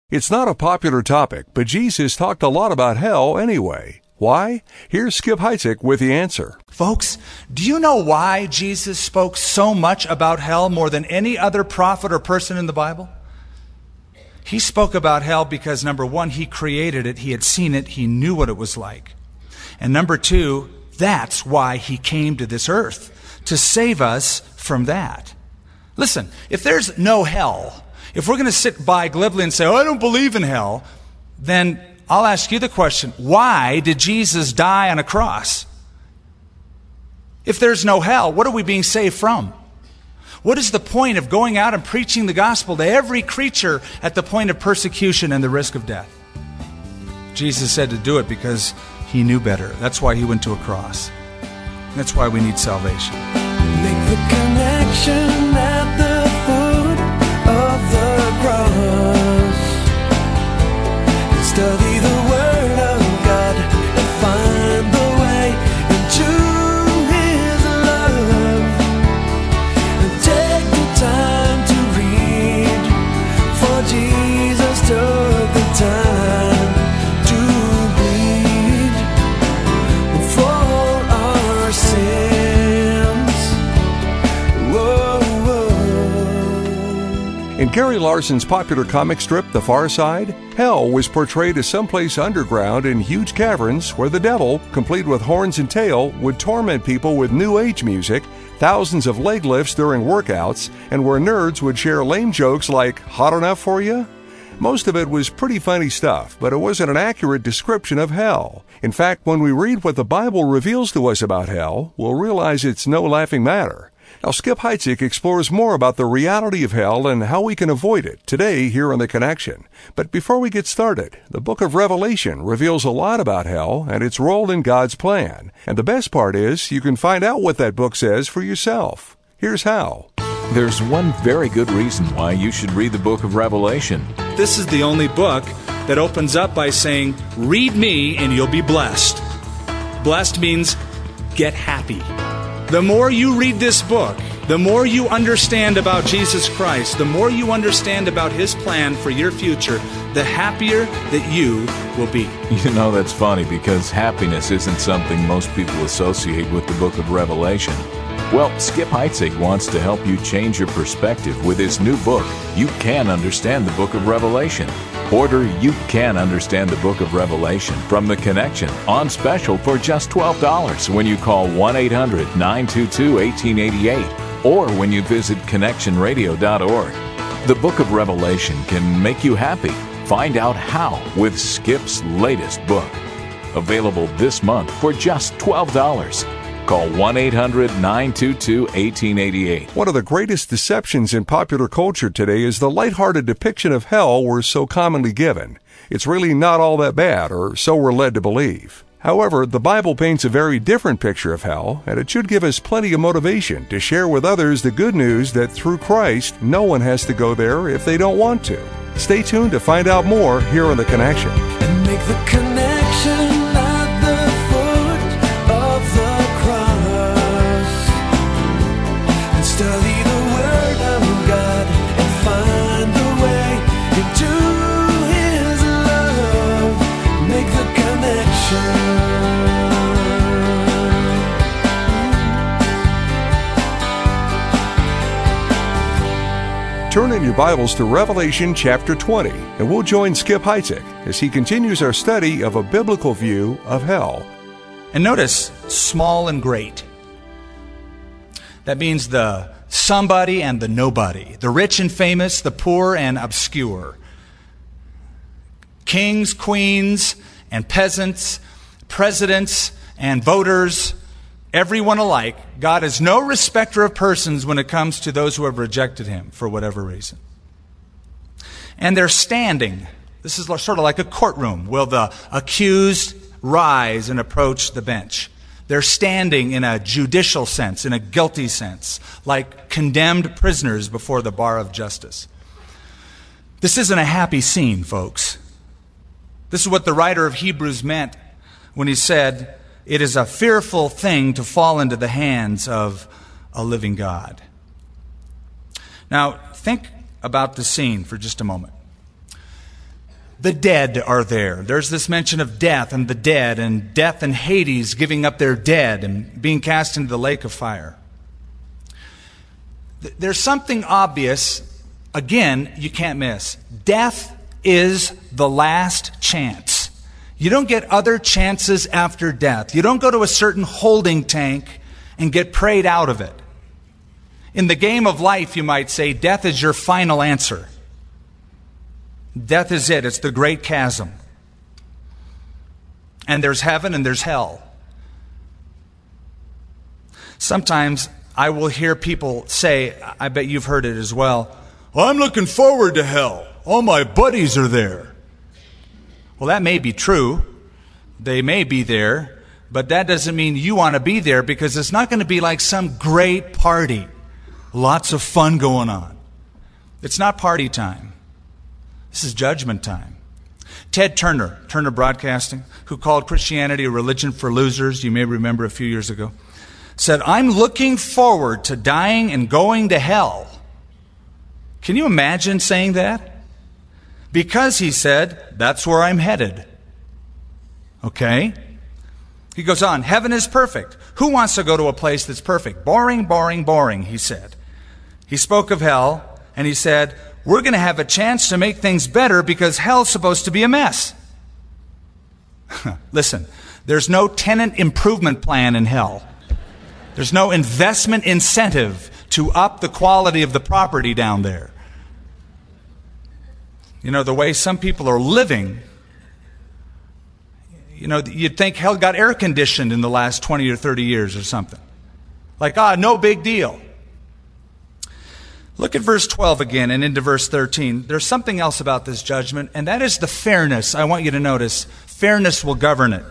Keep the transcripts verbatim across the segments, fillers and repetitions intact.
It's not a popular topic, but Jesus talked a lot about hell anyway. Why? Here's Skip Heitzig with the answer. Folks, do you know why Jesus spoke so much about hell more than any other prophet or person in the Bible? He spoke about hell because, number one, he created it, he had seen it, he knew what it was like. And number two, that's why he came to this earth, to save us from that. Listen, if there's no hell, if we're going to sit by glibly and say, oh, I don't believe in hell, then I'll ask you the question, why did Jesus die on a cross? If there's no hell, what are we being saved from? What is the point of going out and preaching the gospel to every creature at the point of persecution and the risk of death? Jesus said to do it because he knew better. That's why he went to a cross. That's why we need salvation. Make the connection at the foot of the cross. Study the word of God and find the way into his love. And take the time to read, for Jesus took the time to bleed for our sins. Whoa, whoa. In Gary Larson's popular comic strip, The Far Side, hell was portrayed as someplace underground in huge caverns where the devil, complete with horns and tail, would torment people with new age music, thousands of leg lifts during workouts, and where nerds would share lame jokes like, hot enough for you? Most of it was pretty funny stuff, but it wasn't an accurate description of hell. In fact, when we read what the Bible reveals to us about hell, we'll realize it's no laughing matter. Now, Skip Heitzig explores more about the reality of hell and how we can avoid it today here on The Connection. But before we get started, the book of Revelation reveals a lot about hell and its role in God's plan. And the best part is you can find out what that book says for yourself. Here's how. There's one very good reason why you should read the book of Revelation. This is the only book that opens up by saying, read me and you'll be blessed. Blessed means get happy. The more you read this book, the more you understand about Jesus Christ, the more you understand about his plan for your future, the happier that you will be. You know, that's funny because happiness isn't something most people associate with the book of Revelation. Well, Skip Heitzig wants to help you change your perspective with his new book, You Can Understand the Book of Revelation. Order You Can Understand the Book of Revelation from The Connection on special for just twelve dollars when you call one eight hundred nine two two one eight eight eight or when you visit connection radio dot org. The Book of Revelation can make you happy. Find out how with Skip's latest book. Available this month for just twelve dollars. Call one eight hundred nine two two one eight eight eight. One of the greatest deceptions in popular culture today is the lighthearted depiction of hell we're so commonly given. It's really not all that bad, or so we're led to believe. However, the Bible paints a very different picture of hell, and it should give us plenty of motivation to share with others the good news that through Christ, no one has to go there if they don't want to. Stay tuned to find out more here on The Connection. And make the connection at the foot of the cross. And study the word of God and find the way into his love. Make the connection. Turn in your Bibles to Revelation chapter twenty, and we'll join Skip Heitzig as he continues our study of a biblical view of hell. And notice, small and great. That means the somebody and the nobody, the rich and famous, the poor and obscure, kings, queens, and peasants, presidents and voters, everyone alike. God is no respecter of persons when it comes to those who have rejected him for whatever reason. And they're standing. This is sort of like a courtroom. Will the accused rise and approach the bench? They're standing in a judicial sense, in a guilty sense, like condemned prisoners before the bar of justice. This isn't a happy scene, folks. This is what the writer of Hebrews meant when he said, it is a fearful thing to fall into the hands of a living God. Now, think about the scene for just a moment. the dead are there. There's this mention of death and the dead, and death and Hades giving up their dead and being cast into the lake of fire. There's something obvious, again, you can't miss. Death is the last chance. You don't get other chances after death. You don't go to a certain holding tank and get prayed out of it. In the game of life, you might say, death is your final answer. Death is it. It's the great chasm. And there's heaven and there's hell. Sometimes I will hear people say, I bet you've heard it as well, well, I'm looking forward to hell. All my buddies are there. Well, that may be true. They may be there. But that doesn't mean you want to be there, because it's not going to be like some great party. Lots of fun going on. It's not party time. This is judgment time. Ted Turner, Turner Broadcasting, who called Christianity a religion for losers, you may remember a few years ago, said, I'm looking forward to dying and going to hell. Can you imagine saying that? Because, he said, that's where I'm headed. Okay? He goes on, heaven is perfect. Who wants to go to a place that's perfect? Boring, boring, boring, he said. He spoke of hell, and he said, we're going to have a chance to make things better because hell's supposed to be a mess. Listen, there's no tenant improvement plan in hell. There's no investment incentive to up the quality of the property down there. You know, the way some people are living, you know, you'd think hell got air conditioned in the last twenty or thirty years or something. Like, ah, no big deal. Look at verse twelve again and into verse thirteen. There's something else about this judgment, and that is the fairness. I want you to notice, fairness will govern it.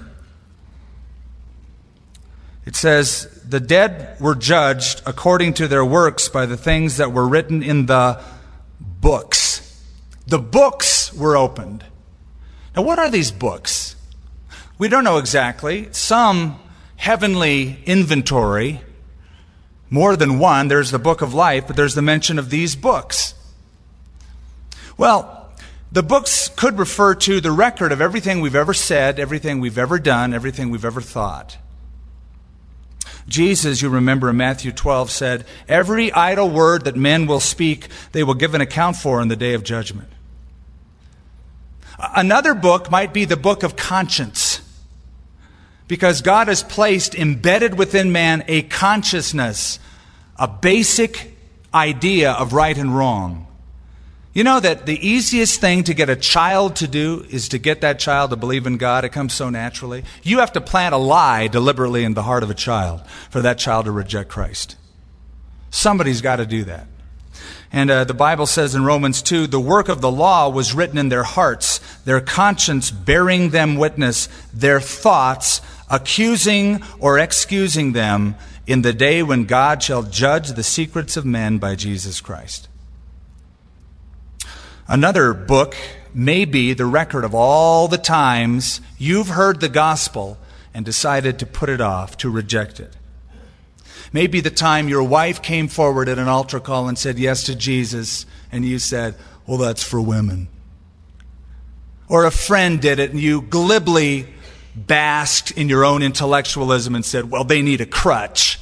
It says, the dead were judged according to their works by the things that were written in the books. The books were opened. Now, what are these books? We don't know exactly. Some heavenly inventory, more than one. There's the book of life, but there's the mention of these books. Well, the books could refer to the record of everything we've ever said, everything we've ever done, everything we've ever thought. Jesus, you remember in Matthew twelve, said, every idle word that men will speak, they will give an account for in the day of judgment. Another book might be the book of conscience, because God has placed embedded within man a consciousness, a basic idea of right and wrong. You know that the easiest thing to get a child to do is to get that child to believe in God. It comes so naturally. You have to plant a lie deliberately in the heart of a child for that child to reject Christ. Somebody's got to do that. And uh, the Bible says in Romans two, the work of the law was written in their hearts, their conscience bearing them witness, their thoughts accusing or excusing them in the day when God shall judge the secrets of men by Jesus Christ. Another book may be the record of all the times you've heard the gospel and decided to put it off, to reject it. Maybe the time your wife came forward at an altar call and said yes to Jesus, and you said, well, that's for women. Or a friend did it, and you glibly basked in your own intellectualism and said, well, they need a crutch.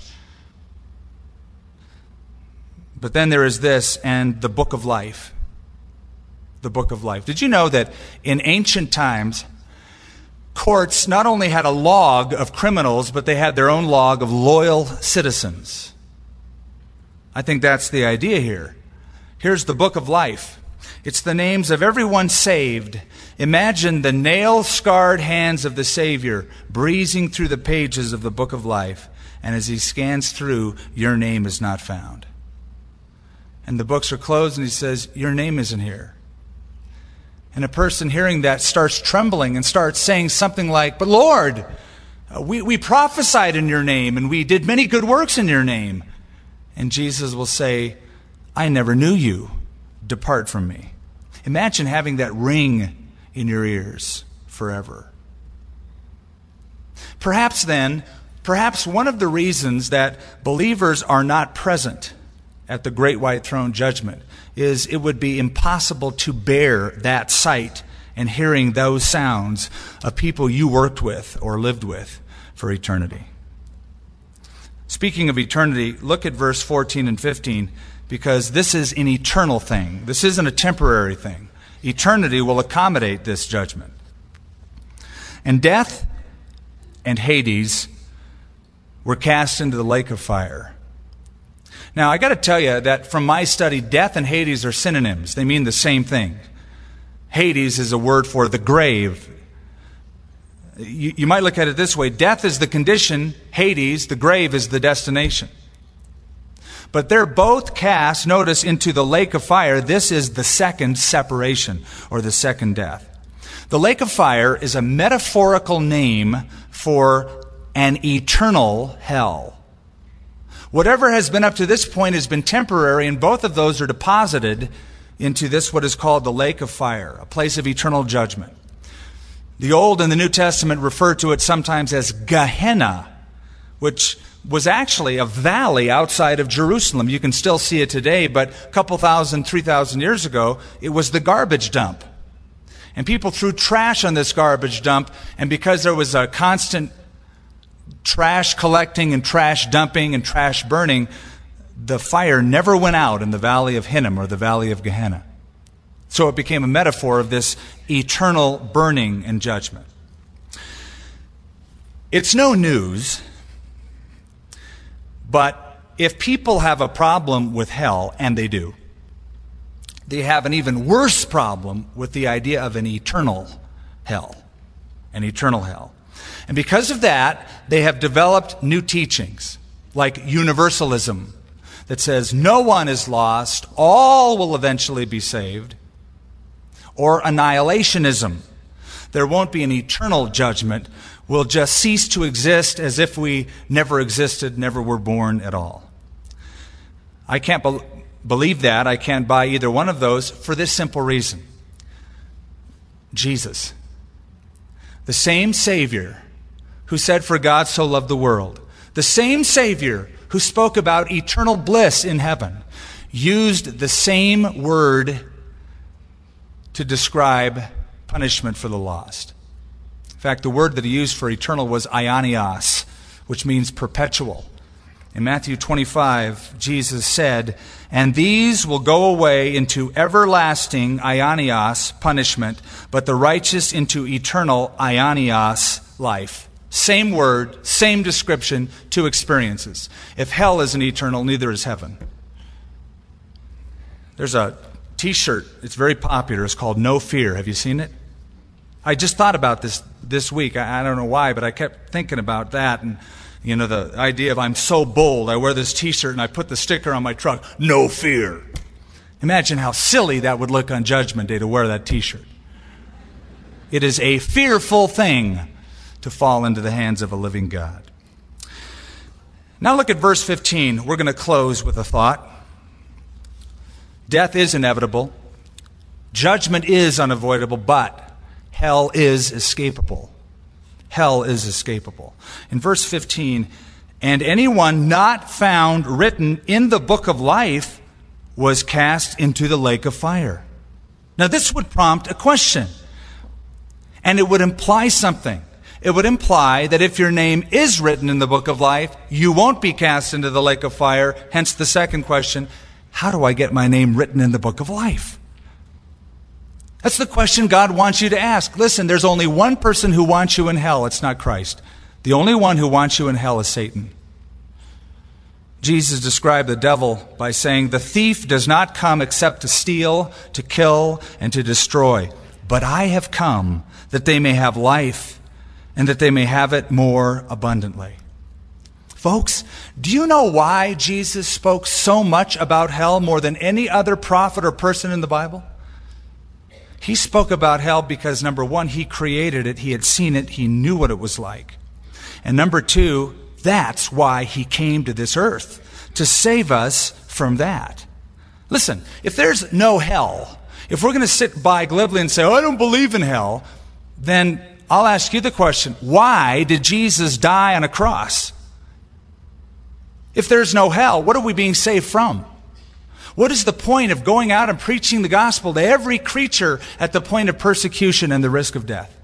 But then there is this, and the book of life. The book of life. Did you know that in ancient times, courts not only had a log of criminals, but they had their own log of loyal citizens? I think that's the idea here. Here's the book of life. It's the names of everyone saved. Imagine the nail-scarred hands of the Savior breezing through the pages of the book of life. And as he scans through, your name is not found. And the books are closed and he says, your name isn't here. And a person hearing that starts trembling and starts saying something like, but Lord, we, we prophesied in your name and we did many good works in your name. And Jesus will say, I never knew you. Depart from me. Imagine having that ring in your ears forever. Perhaps then, perhaps one of the reasons that believers are not present at the great white throne judgment is it would be impossible to bear that sight and hearing those sounds of people you worked with or lived with for eternity. Speaking of eternity, look at verse fourteen and fifteen, because this is an eternal thing. This isn't a temporary thing. Eternity will accommodate this judgment. And death and Hades were cast into the lake of fire. Now, I got to tell you that from my study, death and Hades are synonyms. They mean the same thing. Hades is a word for the grave. You, you might look at it this way. Death is the condition. Hades, the grave, is the destination. But they're both cast, notice, into the lake of fire. This is the second separation, or the second death. The lake of fire is a metaphorical name for an eternal hell. Whatever has been up to this point has been temporary, and both of those are deposited into this, what is called the lake of fire, a place of eternal judgment. The Old and the New Testament refer to it sometimes as Gehenna, which was actually a valley outside of Jerusalem. You can still see it today, but a couple thousand, three thousand years ago, it was the garbage dump. And people threw trash on this garbage dump, and because there was a constant trash collecting and trash dumping and trash burning, the fire never went out in the valley of Hinnom, or the valley of Gehenna. So it became a metaphor of this eternal burning and judgment. It's no news, but if people have a problem with hell, and they do, they have an even worse problem with the idea of an eternal hell. An eternal hell. And because of that, they have developed new teachings, like universalism, that says no one is lost, all will eventually be saved, or annihilationism. There won't be an eternal judgment. We'll just cease to exist as if we never existed, never were born at all. I can't be- believe that. I can't buy either one of those for this simple reason. Jesus, the same Savior who said, "For God so loved the world," the same Savior who spoke about eternal bliss in heaven, used the same word to describe punishment for the lost. In fact, the word that he used for eternal was aionios, which means perpetual. In Matthew twenty-five, Jesus said, "And these will go away into everlasting aionios, punishment, but the righteous into eternal aionios, life." Same word, same description, two experiences. If hell isn't eternal, neither is heaven. There's a t-shirt, it's very popular, it's called No Fear. Have you seen it? I just thought about this this week. I, I don't know why, but I kept thinking about that. And, you know, the idea of I'm so bold, I wear this t-shirt and I put the sticker on my truck, No Fear. Imagine how silly that would look on Judgment Day to wear that t-shirt. It is a fearful thing to fall into the hands of a living God. Now look at verse fifteen. We're going to close with a thought. Death is inevitable. Judgment is unavoidable, but hell is escapable. Hell is escapable. In verse fifteen, "And anyone not found written in the book of life was cast into the lake of fire." Now this would prompt a question, and it would imply something. It would imply that if your name is written in the book of life, you won't be cast into the lake of fire. Hence the second question, how do I get my name written in the book of life? That's the question God wants you to ask. Listen, there's only one person who wants you in hell. It's not Christ. The only one who wants you in hell is Satan. Jesus described the devil by saying, "The thief does not come except to steal, to kill, and to destroy. But I have come that they may have life, and that they may have it more abundantly." Folks, do you know why Jesus spoke so much about hell more than any other prophet or person in the Bible? He spoke about hell because, number one, he created it, he had seen it, he knew what it was like. And number two, that's why he came to this earth, to save us from that. Listen, if there's no hell, if we're going to sit by glibly and say, "Oh, I don't believe in hell," then I'll ask you the question, why did Jesus die on a cross? If there's no hell, what are we being saved from? What is the point of going out and preaching the gospel to every creature at the point of persecution and the risk of death?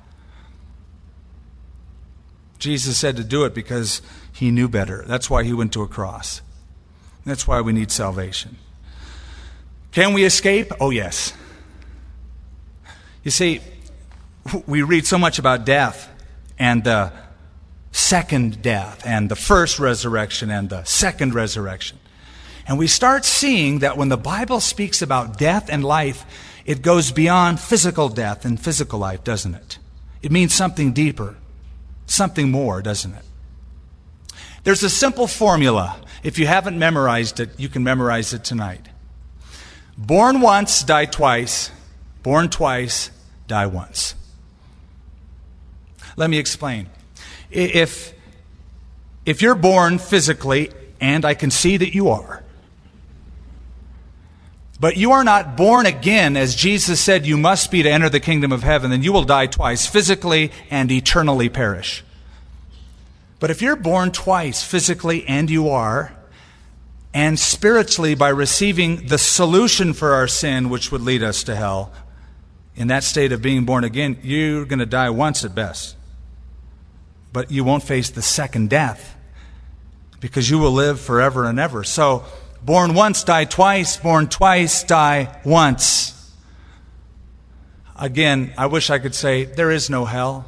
Jesus said to do it because he knew better. That's why he went to a cross. That's why we need salvation. Can we escape? Oh, yes. You see, we read so much about death and the second death and the first resurrection and the second resurrection. And we start seeing that when the Bible speaks about death and life, it goes beyond physical death and physical life, doesn't it? It means something deeper, something more, doesn't it? There's a simple formula. If you haven't memorized it, you can memorize it tonight. Born once, die twice. Born twice, die once. Let me explain. If, if you're born physically, and I can see that you are, but you are not born again, as Jesus said you must be to enter the kingdom of heaven, then you will die twice, physically and eternally perish. But if you're born twice, physically, and you are, and spiritually by receiving the solution for our sin, which would lead us to hell, in that state of being born again, you're going to die once at best. But you won't face the second death, because you will live forever and ever. So, born once, die twice. Born twice, die once. Again, I wish I could say there is no hell.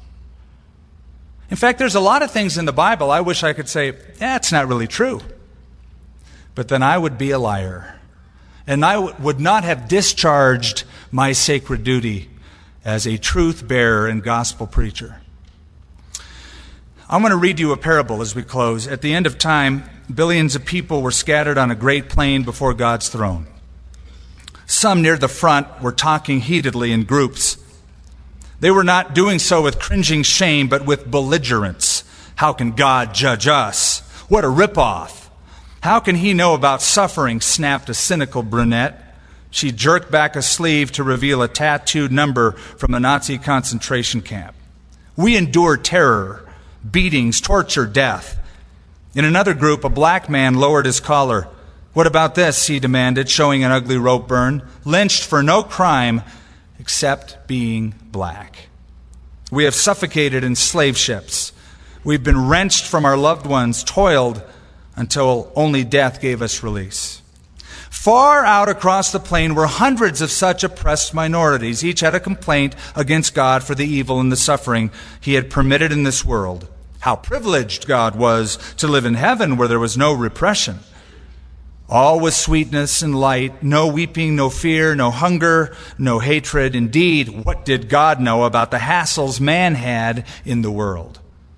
In fact, there's a lot of things in the Bible I wish I could say, that's not really true. But then I would be a liar. And I w- would not have discharged my sacred duty as a truth bearer and gospel preacher. I'm going to read you a parable as we close. At the end of time, billions of people were scattered on a great plain before God's throne. Some near the front were talking heatedly in groups. They were not doing so with cringing shame, but with belligerence. How can God judge us? What a ripoff! How can he know about suffering? Snapped a cynical brunette. She jerked back a sleeve to reveal a tattooed number from a Nazi concentration camp. We endure terror, beatings, torture, death. In another group, a black man lowered his collar. What about this? He demanded, showing an ugly rope burn. Lynched for no crime except being black. We have suffocated in slave ships. We've been wrenched from our loved ones, toiled until only death gave us release. Far out across the plain were hundreds of such oppressed minorities. Each had a complaint against God for the evil and the suffering he had permitted in this world. How privileged God was to live in heaven where there was no repression. All was sweetness and light, no weeping, no fear, no hunger, no hatred. Indeed, what did God know about the hassles man had in the world?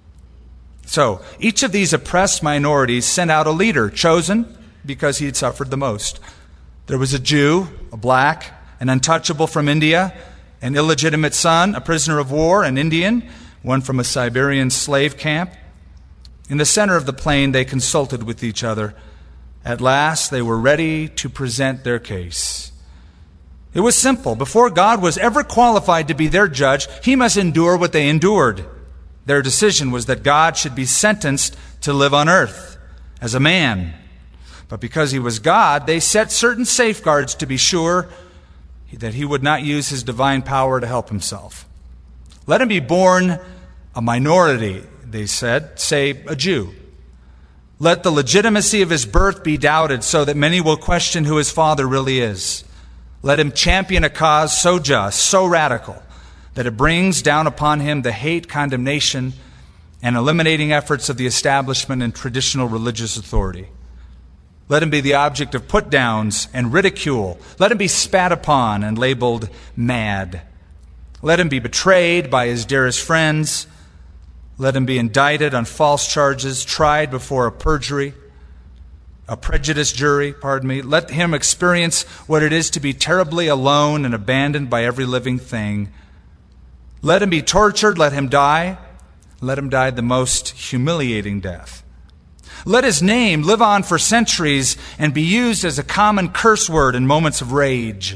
So, each of these oppressed minorities sent out a leader, chosen because he had suffered the most. There was a Jew, a black, an untouchable from India, an illegitimate son, a prisoner of war, an Indian, one from a Siberian slave camp. In the center of the plain, they consulted with each other. At last, they were ready to present their case. It was simple. Before God was ever qualified to be their judge, he must endure what they endured. Their decision was that God should be sentenced to live on earth as a man. But because he was God, they set certain safeguards to be sure that he would not use his divine power to help himself. Let him be born a minority, they said, say a Jew. Let the legitimacy of his birth be doubted so that many will question who his father really is. Let him champion a cause so just, so radical, that it brings down upon him the hate, condemnation, and eliminating efforts of the establishment and traditional religious authority. Let him be the object of put-downs and ridicule. Let him be spat upon and labeled mad. Let him be betrayed by his dearest friends. Let him be indicted on false charges, tried before a perjury, a prejudiced jury, pardon me. Let him experience what it is to be terribly alone and abandoned by every living thing. Let him be tortured, let him die. Let him die the most humiliating death. Let his name live on for centuries and be used as a common curse word in moments of rage.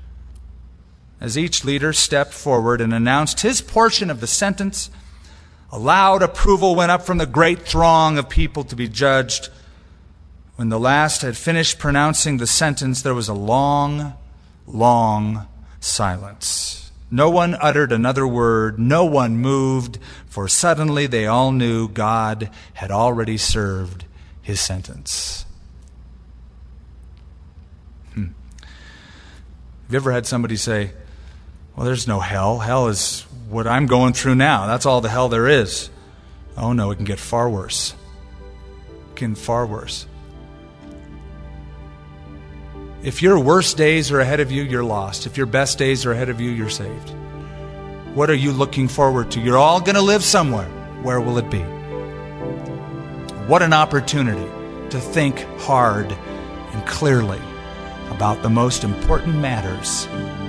As each leader stepped forward and announced his portion of the sentence, a loud approval went up from the great throng of people to be judged. When the last had finished pronouncing the sentence, there was a long, long silence. No one uttered another word. No one moved, for suddenly they all knew God had already served his sentence. Hmm. Have you ever had somebody say, well, there's no hell. Hell is what I'm going through now. That's all the hell there is. Oh no, it can get far worse. It can far worse. If your worst days are ahead of you, you're lost. If your best days are ahead of you, you're saved. What are you looking forward to? You're all going to live somewhere. Where will it be? What an opportunity to think hard and clearly about the most important matters.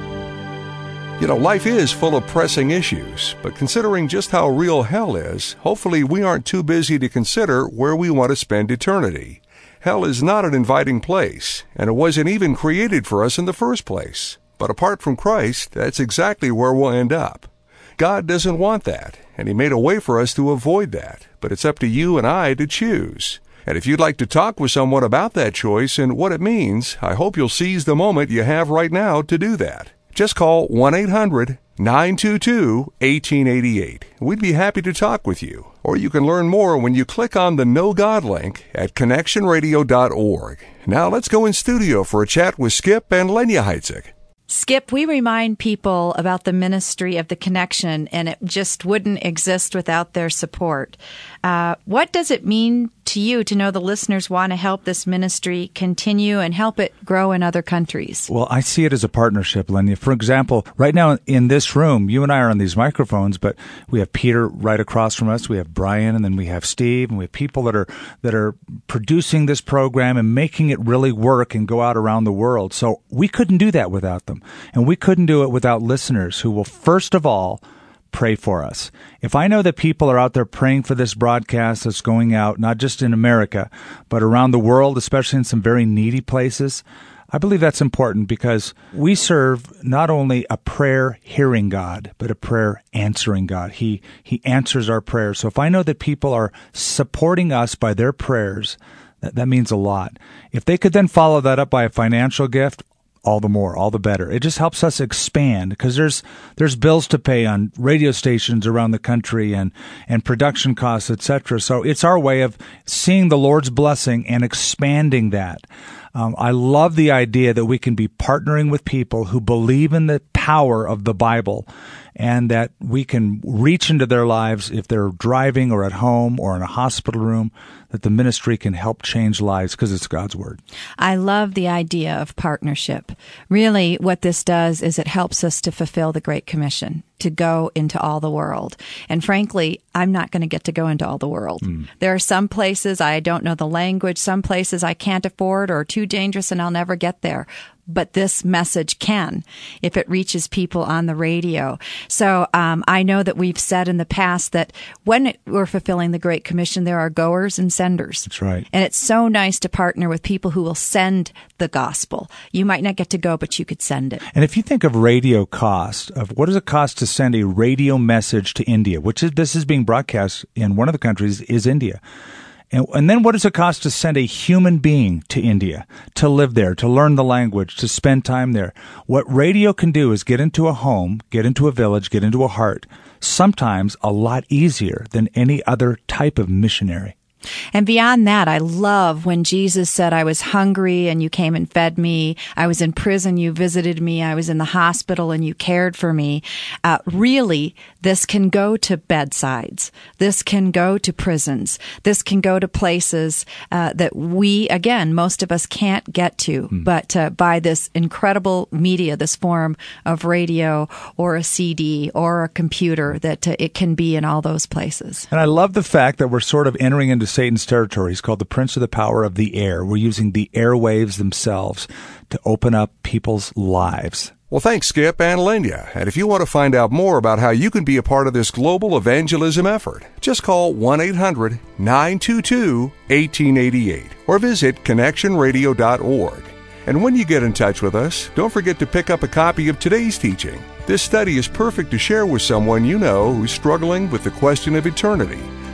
You know, life is full of pressing issues, but considering just how real hell is, hopefully we aren't too busy to consider where we want to spend eternity. Hell is not an inviting place, and it wasn't even created for us in the first place. But apart from Christ, that's exactly where we'll end up. God doesn't want that, and He made a way for us to avoid that. But it's up to you and I to choose. And if you'd like to talk with someone about that choice and what it means, I hope you'll seize the moment you have right now to do that. Just call one eight hundred nine two two one eight eight eight. We'd be happy to talk with you. Or you can learn more when you click on the Know God link at connection radio dot org. Now let's go in studio for a chat with Skip and Lenya Heitzig. Skip, we remind people about the ministry of the Connection, and it just wouldn't exist without their support. Uh, what does it mean to you to know the listeners want to help this ministry continue and help it grow in other countries? Well, I see it as a partnership, Lenya. For example, right now in this room, you and I are on these microphones, but we have Peter right across from us, we have Brian, and then we have Steve, and we have people that are that are producing this program and making it really work and go out around the world. So we couldn't do that without them. And we couldn't do it without listeners who will, first of all, pray for us. If I know that people are out there praying for this broadcast that's going out, not just in America, but around the world, especially in some very needy places, I believe that's important because we serve not only a prayer-hearing God, but a prayer-answering God. He He answers our prayers. So if I know that people are supporting us by their prayers, that, that means a lot. If they could then follow that up by a financial gift, all the more, all the better. It just helps us expand because there's there's bills to pay on radio stations around the country and, and production costs, et cetera. So it's our way of seeing the Lord's blessing and expanding that. Um, I love the idea that we can be partnering with people who believe in the power of the Bible and that we can reach into their lives if they're driving or at home or in a hospital room, that the ministry can help change lives because it's God's Word. I love the idea of partnership. Really, what this does is it helps us to fulfill the Great Commission, to go into all the world. And frankly, I'm not going to get to go into all the world. Mm. There are some places I don't know the language, some places I can't afford or are too dangerous and I'll never get there. But this message can, if it reaches people on the radio. So um, I know that we've said in the past that when we're fulfilling the Great Commission, there are goers and senders. That's right. And it's so nice to partner with people who will send the gospel. You might not get to go, but you could send it. And if you think of radio cost, of what does it cost to send a radio message to India, which is this is being broadcast in one of the countries is India. And, and then what does it cost to send a human being to India, to live there, to learn the language, to spend time there? What radio can do is get into a home, get into a village, get into a heart, sometimes a lot easier than any other type of missionary. And beyond that, I love when Jesus said, I was hungry and you came and fed me. I was in prison, you visited me. I was in the hospital and you cared for me. Uh, really, this can go to bedsides. This can go to prisons. This can go to places uh, that we, again, most of us can't get to. Hmm. But uh, by this incredible media, this form of radio or a C D or a computer, that uh, it can be in all those places. And I love the fact that we're sort of entering into Satan's territory. He's called the Prince of the Power of the Air. We're using the airwaves themselves to open up people's lives. Well, thanks, Skip and Lenya. And if you want to find out more about how you can be a part of this global evangelism effort, just call one eight hundred nine two two one eight eight eight or visit connection radio dot org. And when you get in touch with us, don't forget to pick up a copy of today's teaching. This study is perfect to share with someone you know who's struggling with the question of eternity.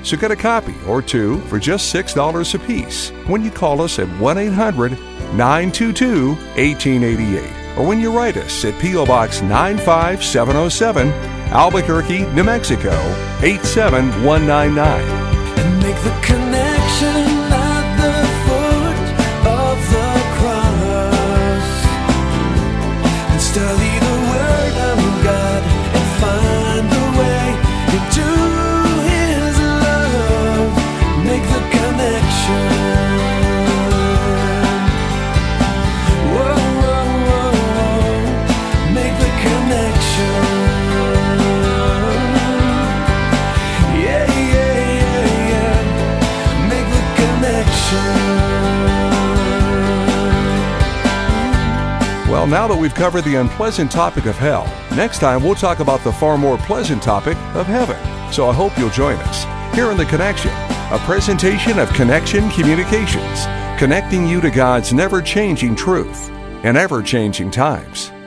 So get a copy or two for just six dollars a piece when you call us at one eight hundred nine two two one eight eight eight or when you write us at P O Box nine five seven oh seven, Albuquerque, New Mexico eight seven one nine nine. And make the connection at the foot of the cross, and study the Word of God and find the way into His love. Make the connection. Whoa, whoa, whoa, whoa. Make the connection. Yeah, yeah, yeah, yeah. Make the connection. Well, now that we've covered the unpleasant topic of hell, next time we'll talk about the far more pleasant topic of heaven. So I hope you'll join us here in The Connection, a presentation of Connection Communications, connecting you to God's never-changing truth in ever-changing times.